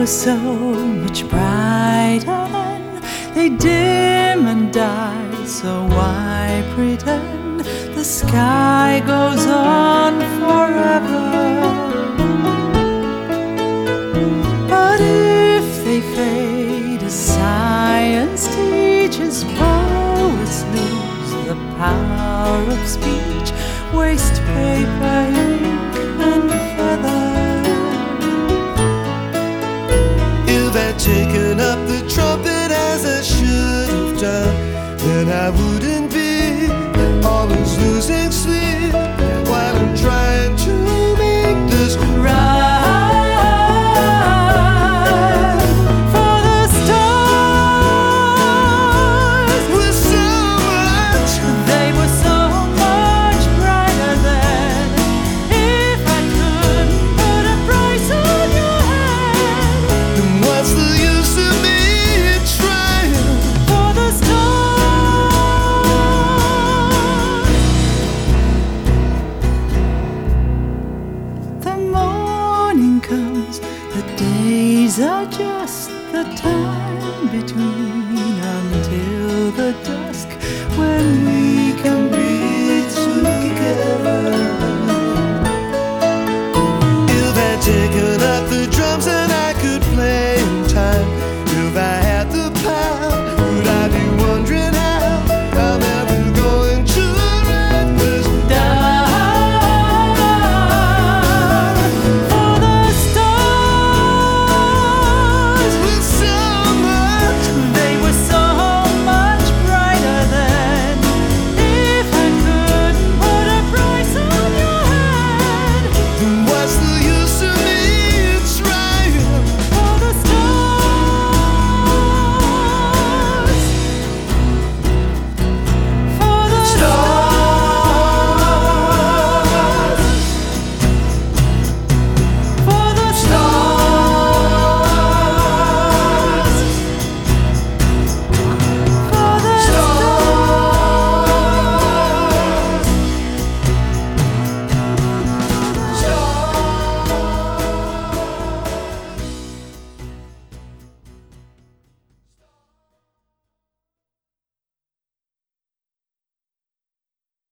were so much brighter then. They dim and die, so why pretend the sky goes on forever? But if they fade as science teaches, poets lose the power of speech, waste paper, ink and feather. If I'd taken up the trumpet as I should have done, then I wouldn't be always losing sleep while I'm trying to make this right. For the stars With so much, they were so much brighter then. If I could put a price on your head, then what's the use of me trying? for the stars. The morning comes, the days are just the time between.